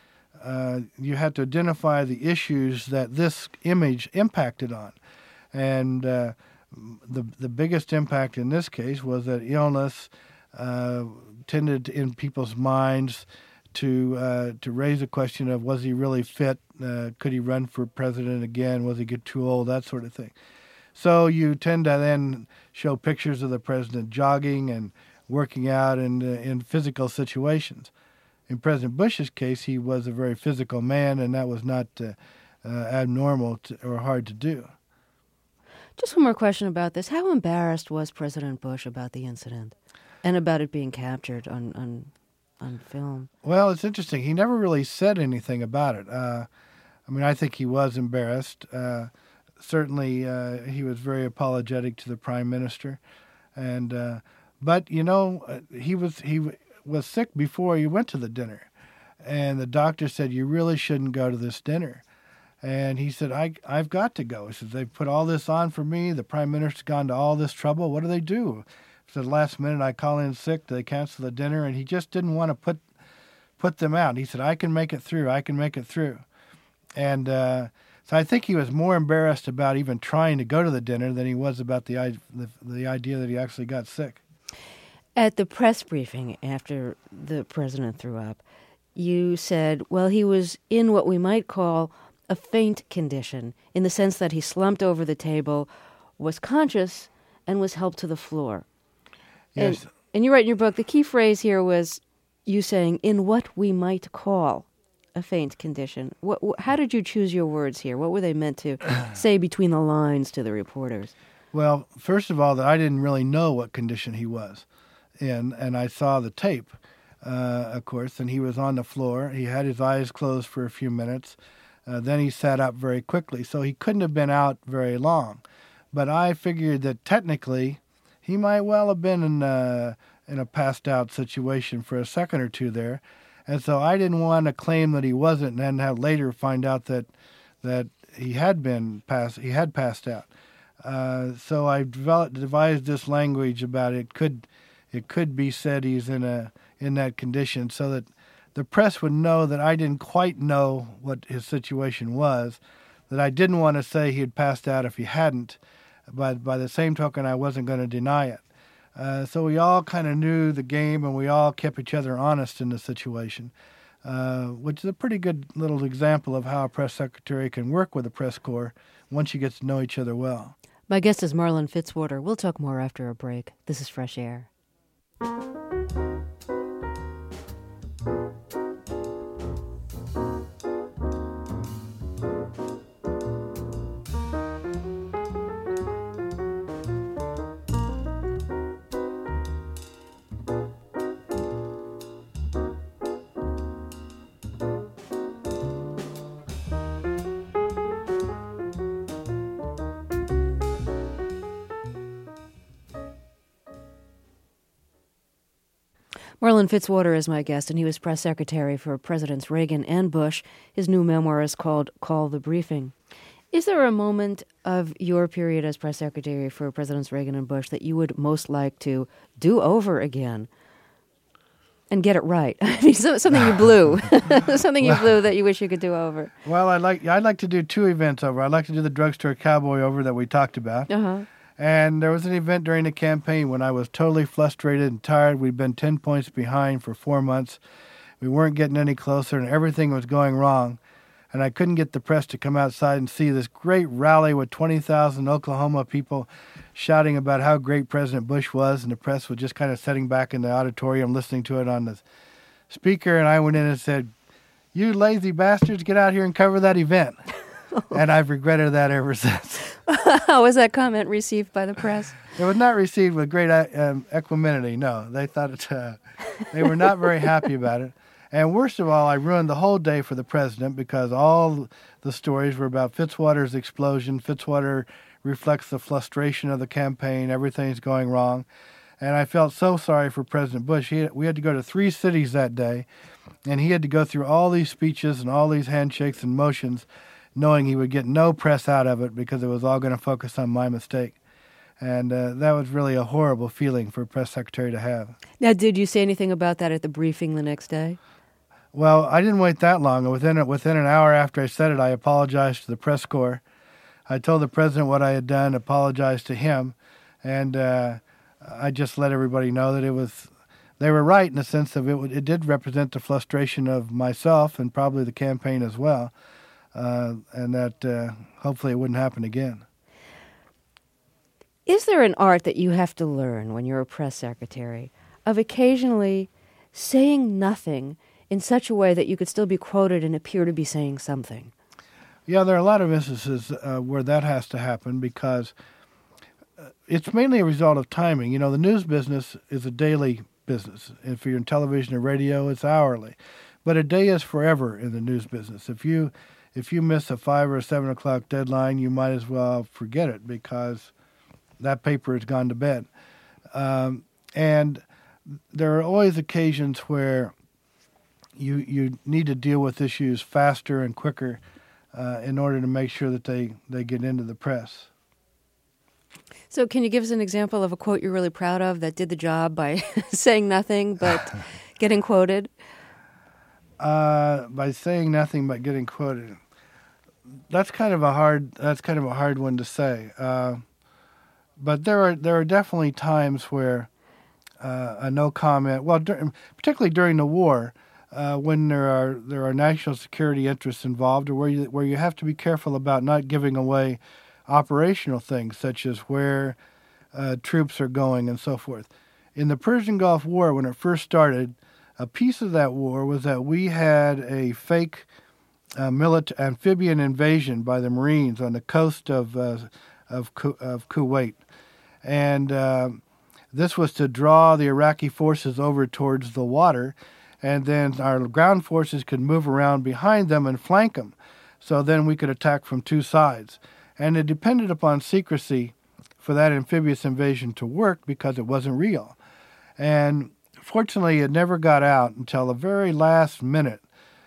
uh, you had to identify the issues that this image impacted on. And uh, the the biggest impact in this case was that illness uh, tended in people's minds to uh, to raise a question of, was he really fit? Uh, could he run for president again? Was he get too old? That sort of thing. So you tend to then show pictures of the president jogging and working out in, uh, in physical situations. In President Bush's case, he was a very physical man, and that was not uh, uh, abnormal to, or hard to do. Just one more question about this. How embarrassed was President Bush about the incident and about it being captured on, on, on film? Well, it's interesting. He never really said anything about it. Uh, I mean, I think he was embarrassed. Uh, certainly, uh, he was very apologetic to the prime minister. and uh, But, you know, he was he was sick before he went to the dinner. And the doctor said, you really shouldn't go to this dinner. And he said, I, I've got to go. He said, they've put all this on for me. The prime minister's gone to all this trouble. What do they do? He said, last minute I call in sick. They cancel the dinner. And he just didn't want to put put them out. He said, I can make it through. I can make it through. And uh, so I think he was more embarrassed about even trying to go to the dinner than he was about the, the, the idea that he actually got sick. At the press briefing after the president threw up, you said, well, he was in what we might call a faint condition, in the sense that he slumped over the table, was conscious, and was helped to the floor. Yes. And, and you write in your book, the key phrase here was you saying, in what we might call a faint condition. What, wh- how did you choose your words here? What were they meant to say between the lines to the reporters? Well, first of all, that I didn't really know what condition he was in, and I saw the tape, uh, of course, and he was on the floor. He had his eyes closed for a few minutes. Uh, then he sat up very quickly, so he couldn't have been out very long. But I figured that technically he might well have been in, uh, in a passed-out situation for a second or two there. And so I didn't want to claim that he wasn't and then have later find out that that he had been pass, he had passed out. Uh, so I developed, devised this language about it could it could be said he's in a in that condition, so that the press would know that I didn't quite know what his situation was, that I didn't want to say he had passed out if he hadn't, but by the same token, I wasn't going to deny it. Uh, so we all kind of knew the game, and we all kept each other honest in the situation, uh, which is a pretty good little example of how a press secretary can work with a press corps once you get to know each other well. My guest is Marlin Fitzwater. We'll talk more after a break. This is Fresh Air. Marlin Fitzwater is my guest, and he was press secretary for Presidents Reagan and Bush. His new memoir is called Call the Briefing. Is there a moment of your period as press secretary for Presidents Reagan and Bush that you would most like to do over again and get it right? I mean, so, something you blew, something you blew that you wish you could do over. Well, I'd like I'd like to do two events over. I'd like to do the Drugstore Cowboy over that we talked about. Uh-huh. And there was an event during the campaign when I was totally frustrated and tired. We'd been ten points behind for four months. We weren't getting any closer, and everything was going wrong. And I couldn't get the press to come outside and see this great rally with twenty thousand Oklahoma people shouting about how great President Bush was, and the press was just kind of sitting back in the auditorium listening to it on the speaker. And I went in and said, "You lazy bastards, get out here and cover that event." And I've regretted that ever since. How was that comment received by the press? It was not received with great um, equanimity, no. They thought it, uh, they were not very happy about it. And worst of all, I ruined the whole day for the president because all the stories were about Fitzwater's explosion. Fitzwater reflects the frustration of the campaign. Everything's going wrong. And I felt so sorry for President Bush. He, we had to go to three cities that day, and he had to go through all these speeches and all these handshakes and motions, knowing he would get no press out of it because it was all going to focus on my mistake. And uh, that was really a horrible feeling for a press secretary to have. Now, did you say anything about that at the briefing the next day? Well, I didn't wait that long. Within within an hour after I said it, I apologized to the press corps. I told the president what I had done, apologized to him, and uh, I just let everybody know that it was, they were right in the sense that it, it did represent the frustration of myself and probably the campaign as well, uh, and that uh, hopefully it wouldn't happen again. Is there an art that you have to learn when you're a press secretary of occasionally saying nothing in such a way that you could still be quoted and appear to be saying something? Yeah, there are a lot of instances uh, where that has to happen because uh, it's mainly a result of timing. You know, the news business is a daily business. If you're in television or radio, it's hourly. But a day is forever in the news business. If you if you miss a five or a seven o'clock deadline, you might as well forget it because that paper has gone to bed. Um, and there are always occasions where you you need to deal with issues faster and quicker uh, in order to make sure that they, they get into the press. So can you give us an example of a quote you're really proud of that did the job by saying nothing but getting quoted? Uh, by saying nothing but getting quoted. That's kind of a hard that's kind of a hard one to say. Uh, but there are there are definitely times where uh, a no comment. Well, dur- particularly during the war, uh, when there are there are national security interests involved, or where you where you have to be careful about not giving away operational things such as where uh, troops are going and so forth. In the Persian Gulf War, when it first started, a piece of that war was that we had a fake uh, milita- amphibian invasion by the Marines on the coast of uh, of, Ku- of Kuwait, and uh, this was to draw the Iraqi forces over towards the water, and then our ground forces could move around behind them and flank them. So then we could attack from two sides. And it depended upon secrecy for that amphibious invasion to work because it wasn't real. And fortunately, it never got out until the very last minute.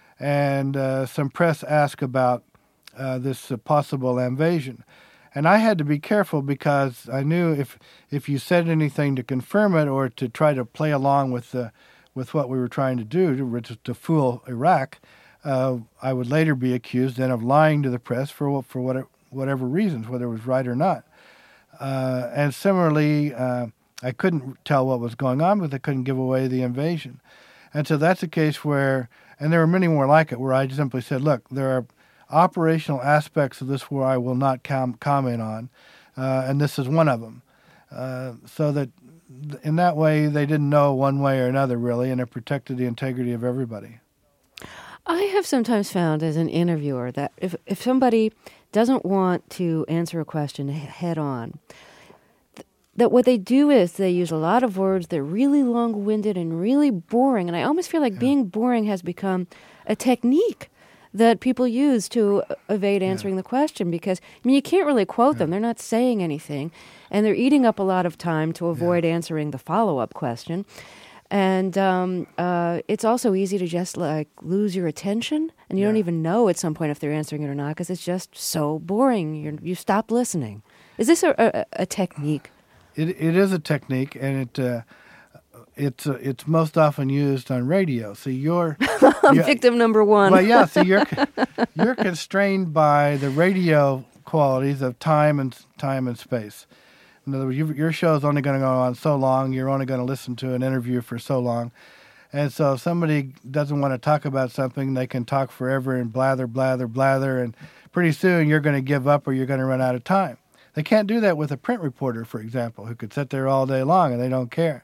And uh, some press asked about uh, this uh, possible invasion. And I had to be careful because I knew if if you said anything to confirm it or to try to play along with the with what we were trying to do to, to fool Iraq, uh, I would later be accused then of lying to the press for for whatever, whatever reasons, whether it was right or not. Uh, and similarly, uh, I couldn't tell what was going on because I couldn't give away the invasion. And so that's a case where, and there are many more like it, where I simply said, look, there are operational aspects of this war I will not com- comment on, uh, and this is one of them. Uh, so that in that way, they didn't know one way or another, really, and it protected the integrity of everybody. I have sometimes found as an interviewer that if, if somebody doesn't want to answer a question head on, th- that what they do is they use a lot of words, they're really long-winded and really boring, and I almost feel like yeah. being boring has become a technique that people use to evade answering yeah. the question because, I mean, you can't really quote yeah. them. They're not saying anything, and they're eating up a lot of time to avoid yeah. answering the follow-up question. And um, uh, it's also easy to just, like, lose your attention, and you yeah. don't even know at some point if they're answering it or not because it's just so boring. You're, you stop listening. Is this a, a, a technique? It It is a technique, and it... Uh, It's uh, it's most often used on radio. So you're, you're victim number one. Well, yeah. So you're you're constrained by the radio qualities of time and time and space. In other words, you, your show is only going to go on so long. You're only going to listen to an interview for so long, and so if somebody doesn't want to talk about something, they can talk forever and blather, blather, blather, and pretty soon you're going to give up or you're going to run out of time. They can't do that with a print reporter, for example, who could sit there all day long and they don't care.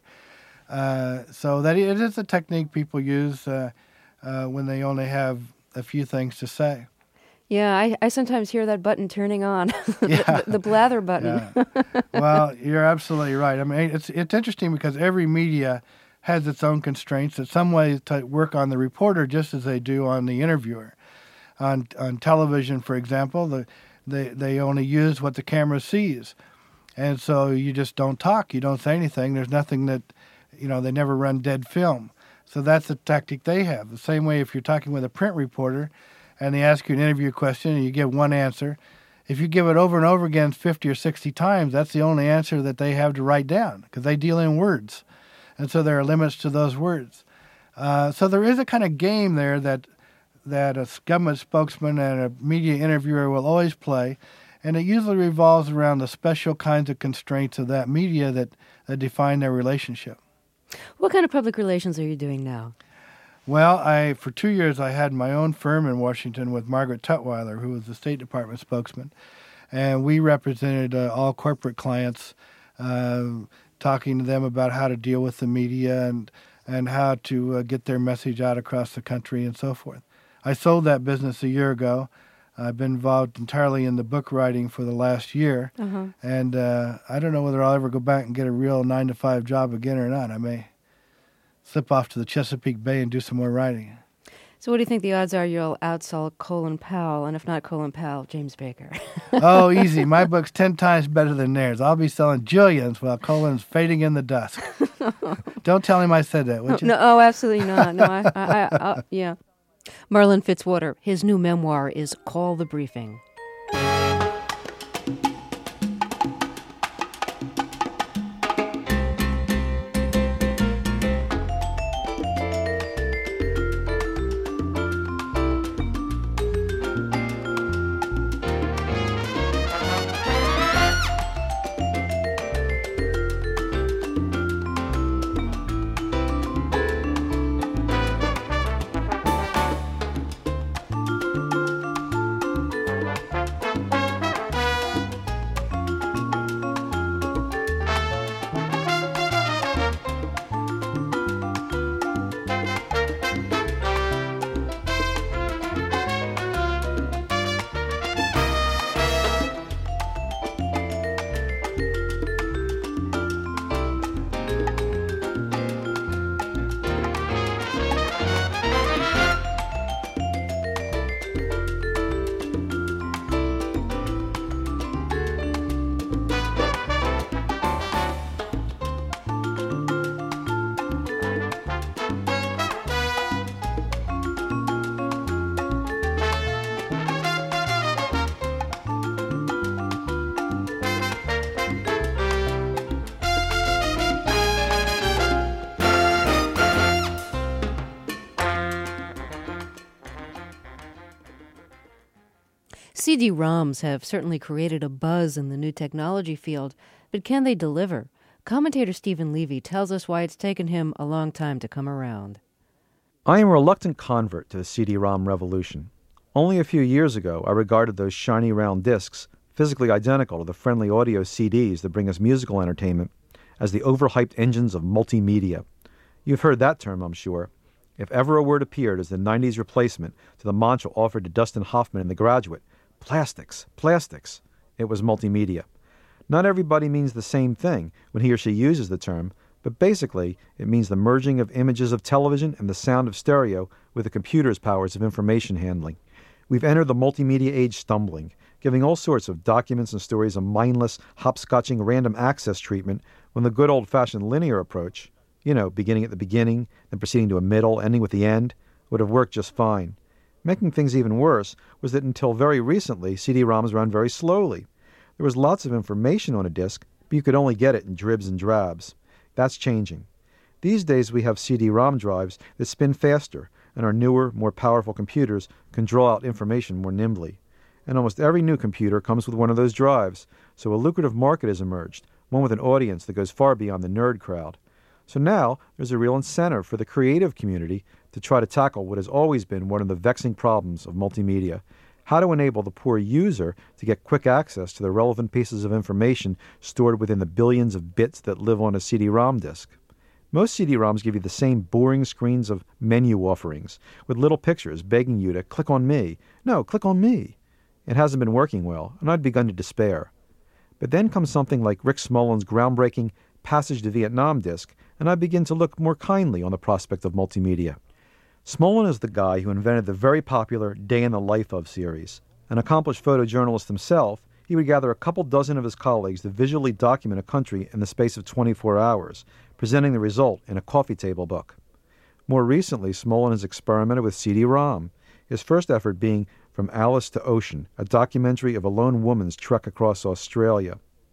Uh, so that it is a technique people use uh, uh, when they only have a few things to say. Yeah, I, I sometimes hear that button turning on, yeah. the, the blather button. Yeah. Well, you're absolutely right. I mean, it's it's interesting because every media has its own constraints that some ways to work on the reporter just as they do on the interviewer. On on television, for example, the, they they only use what the camera sees, and so you just don't talk. You don't say anything. There's nothing that. You know, they never run dead film. So that's the tactic they have. The same way if you're talking with a print reporter and they ask you an interview question and you give one answer, if you give it over and over again fifty or sixty times, that's the only answer that they have to write down because they deal in words. And so there are limits to those words. Uh, so there is a kind of game there that that a government spokesman and a media interviewer will always play, and it usually revolves around the special kinds of constraints of that media that, that define their relationship. What kind of public relations are you doing now? Well, I for two years I had my own firm in Washington with Margaret Tutwiler, who was the State Department spokesman, and we represented uh, all corporate clients, uh, talking to them about how to deal with the media and and how to uh, get their message out across the country and so forth. I sold that business a year ago. I've been involved entirely in the book writing for the last year, uh-huh. and uh, I don't know whether I'll ever go back and get a real nine to five job again or not. I may slip off to the Chesapeake Bay and do some more writing. So what do you think the odds are you'll outsell Colin Powell, and if not Colin Powell, James Baker? Oh, easy. My book's ten times better than theirs. I'll be selling jillions while Colin's fading in the dusk. Don't tell him I said that, would you? No, oh, absolutely not. No, I, I, I, I yeah. Marlon Fitzwater, his new memoir is Call the Briefing. C D ROMs have certainly created a buzz in the new technology field, but can they deliver? Commentator Stephen Levy tells us why it's taken him a long time to come around. I am a reluctant convert to the C D ROM revolution. Only a few years ago, I regarded those shiny round discs, physically identical to the friendly audio C Ds that bring us musical entertainment, as the overhyped engines of multimedia. You've heard that term, I'm sure. If ever a word appeared as the nineties replacement to the mantra offered to Dustin Hoffman in The Graduate, plastics, plastics, it was multimedia. Not everybody means the same thing when he or she uses the term, but basically it means the merging of images of television and the sound of stereo with the computer's powers of information handling. We've entered the multimedia age stumbling, giving all sorts of documents and stories a mindless, hopscotching random access treatment when the good old-fashioned linear approach, you know, beginning at the beginning, then proceeding to a middle, ending with the end, would have worked just fine. Making things even worse was that until very recently, C D ROMs ran very slowly. There was lots of information on a disk, but you could only get it in dribs and drabs. That's changing. These days we have C D ROM drives that spin faster, and our newer, more powerful computers can draw out information more nimbly. And almost every new computer comes with one of those drives, so a lucrative market has emerged, one with an audience that goes far beyond the nerd crowd. So now there's a real incentive for the creative community to try to tackle what has always been one of the vexing problems of multimedia: how to enable the poor user to get quick access to the relevant pieces of information stored within the billions of bits that live on a C D ROM disk. Most C D ROMs give you the same boring screens of menu offerings, with little pictures begging you to click on me. No, click on me. It hasn't been working well, and I'd begun to despair. But then comes something like Rick Smollen's groundbreaking Passage to Vietnam disc, and I begin to look more kindly on the prospect of multimedia. Smollen is the guy who invented the very popular Day in the Life of series. An accomplished photojournalist himself, he would gather a couple dozen of his colleagues to visually document a country in the space of twenty-four hours, presenting the result in a coffee table book. More recently, Smollen has experimented with C D ROM, his first effort being From Alice to Ocean, a documentary of a lone woman's trek across Australia.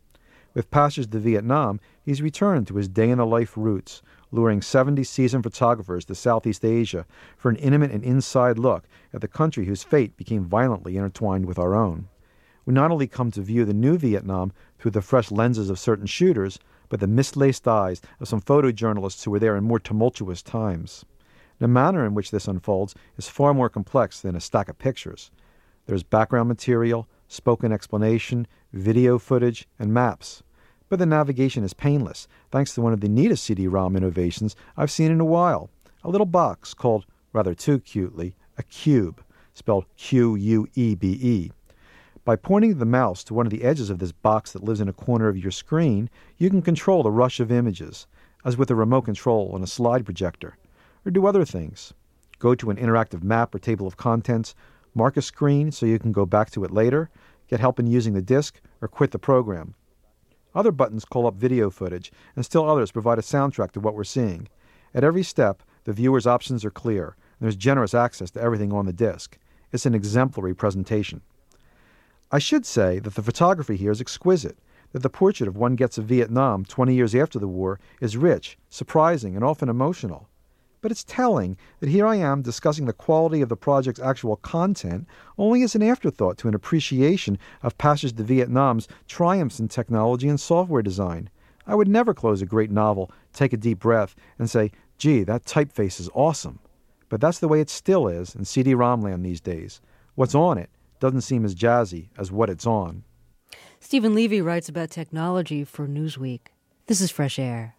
With Passage to Vietnam, he's returned to his day-in-the-life roots, luring seventy seasoned photographers to Southeast Asia for an intimate and inside look at the country whose fate became violently intertwined with our own. We not only come to view the new Vietnam through the fresh lenses of certain shooters, but the mislaced eyes of some photojournalists who were there in more tumultuous times. The manner in which this unfolds is far more complex than a stack of pictures. There's background material, spoken explanation, video footage, and maps. But the navigation is painless, thanks to one of the neatest C D ROM innovations I've seen in a while, a little box called, rather too cutely, a cube, spelled Q U E B E. By pointing the mouse to one of the edges of this box that lives in a corner of your screen, you can control the rush of images, as with a remote control on a slide projector, or do other things. Go to an interactive map or table of contents, mark a screen so you can go back to it later, get help in using the disk, or quit the program. Other buttons call up video footage, and still others provide a soundtrack to what we're seeing. At every step, the viewer's options are clear, and there's generous access to everything on the disk. It's an exemplary presentation. I should say that the photography here is exquisite, that the portrait of one gets of Vietnam twenty years after the war is rich, surprising, and often emotional. But it's telling that here I am discussing the quality of the project's actual content only as an afterthought to an appreciation of Passage to Vietnam's triumphs in technology and software design. I would never close a great novel, take a deep breath, and say, gee, that typeface is awesome. But that's the way it still is in C D ROM land these days. What's on it doesn't seem as jazzy as what it's on. Stephen Levy writes about technology for Newsweek. This is Fresh Air.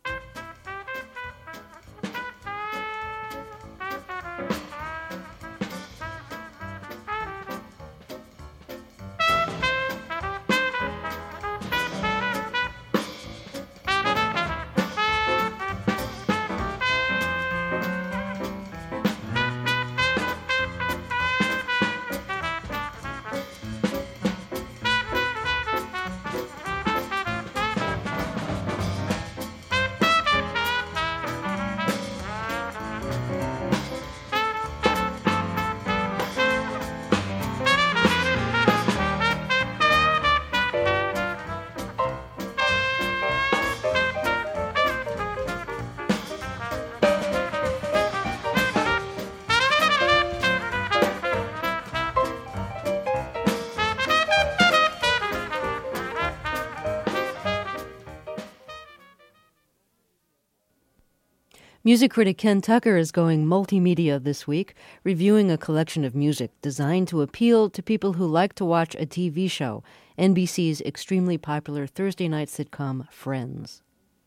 Music critic Ken Tucker is going multimedia this week, reviewing a collection of music designed to appeal to people who like to watch a T V show, N B C's extremely popular Thursday night sitcom Friends.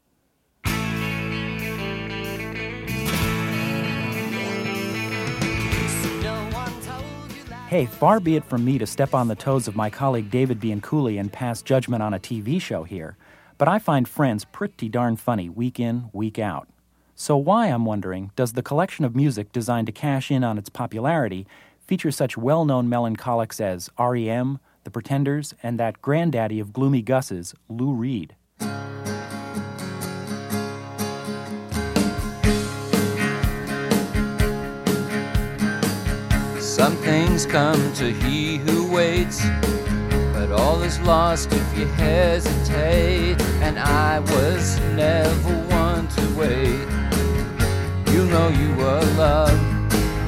Hey, far be it from me to step on the toes of my colleague David Bianculli and pass judgment on a T V show here, but I find Friends pretty darn funny week in, week out. So why, I'm wondering, does the collection of music designed to cash in on its popularity feature such well-known melancholics as R E M, The Pretenders, and that granddaddy of gloomy Gus's, Lou Reed? Some things come to he who waits, but all is lost if you hesitate, and I was never one to wait. You know you were loved.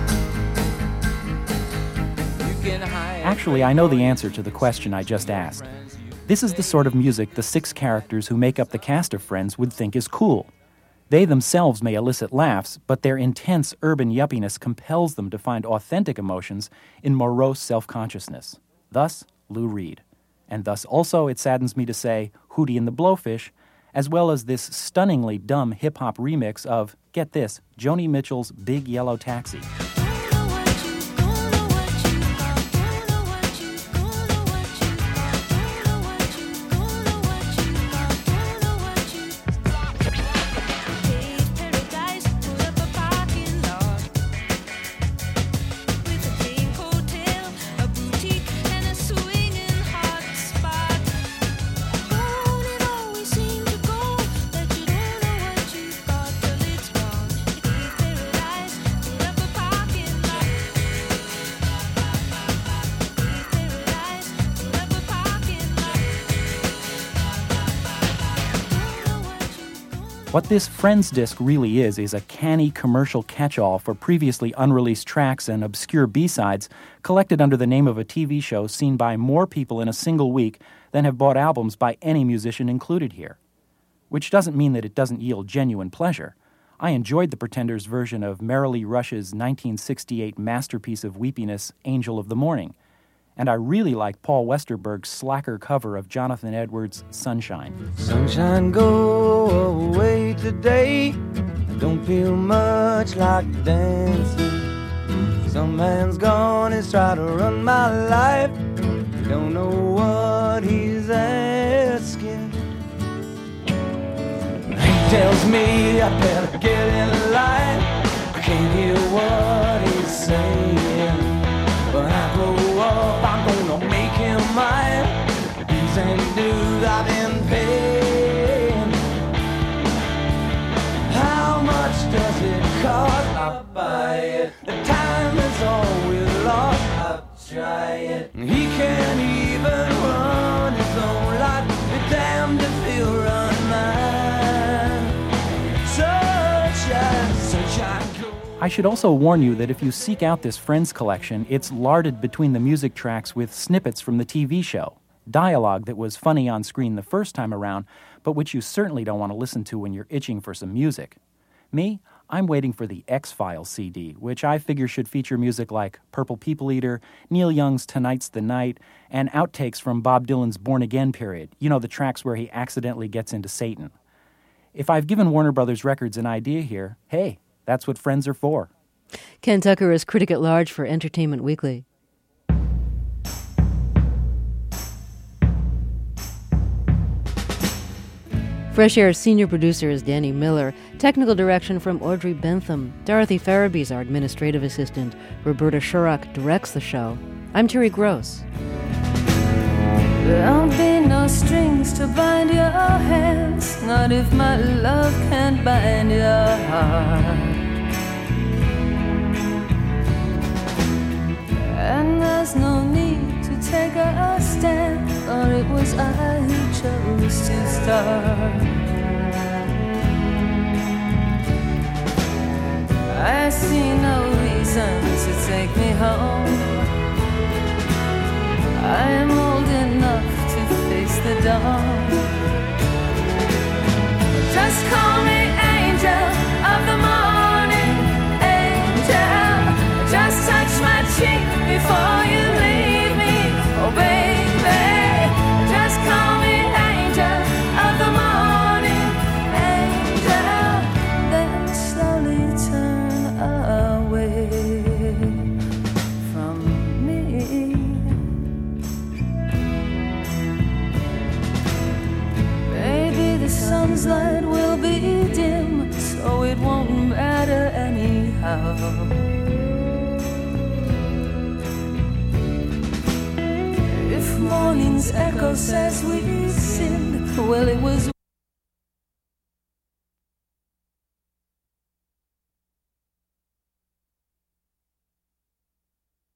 You can hide. Actually, I know the answer to the question I just asked. This is the sort of music the six characters who make up the cast of Friends would think is cool. They themselves may elicit laughs, but their intense urban yuppiness compels them to find authentic emotions in morose self-consciousness. Thus, Lou Reed. And thus also, it saddens me to say, Hootie and the Blowfish, as well as this stunningly dumb hip-hop remix of, get this, Joni Mitchell's Big Yellow Taxi. What this Friends disc really is is a canny commercial catch-all for previously unreleased tracks and obscure B-sides collected under the name of a T V show seen by more people in a single week than have bought albums by any musician included here. Which doesn't mean that it doesn't yield genuine pleasure. I enjoyed the Pretenders' version of Merrily Rush's nineteen sixty-eight masterpiece of weepiness, Angel of the Morning. And I really like Paul Westerberg's slacker cover of Jonathan Edwards' Sunshine. Sunshine, go away today. Don't feel much like dancing. Some man's gone, he's tried to run my life. Don't know what he's asking. He tells me I better get in line. I can't hear what he's saying. When I grow up, I'm gonna make him mine. He's and dude I've been paying. How much does it cost? I'll buy it. The time is all we're lost. I'll try it. He can't even run his own life. Be damned if he'll run mine. Sunshine, sunshine. I should also warn you that if you seek out this Friends collection, it's larded between the music tracks with snippets from the T V show, dialogue that was funny on screen the first time around, but which you certainly don't want to listen to when you're itching for some music. Me, I'm waiting for the X-Files C D, which I figure should feature music like Purple People Eater, Neil Young's Tonight's the Night, and outtakes from Bob Dylan's Born Again period, you know, the tracks where he accidentally gets into Satan. If I've given Warner Brothers Records an idea here, hey, that's what Friends are for. Ken Tucker is critic at large for Entertainment Weekly. Fresh Air's senior producer is Danny Miller. Technical direction from Audrey Bentham. Dorothy Farabee's our administrative assistant. Roberta Shurock directs the show. I'm Terry Gross. There'll be no strings to bind your hands, not if my love can't bind your heart. And there's no need to take a stand, for it was I who chose to start. I see no reason to take me home. I am old enough to face the dawn. Just call me angel of the morning, angel. Just touch my cheek before you leave me, oh baby. Just call me angel of the morning, angel. Then slowly turn away from me. Maybe the sun's light will be dim, so it won't matter anyhow. Morning's echo says we sinned, well, it was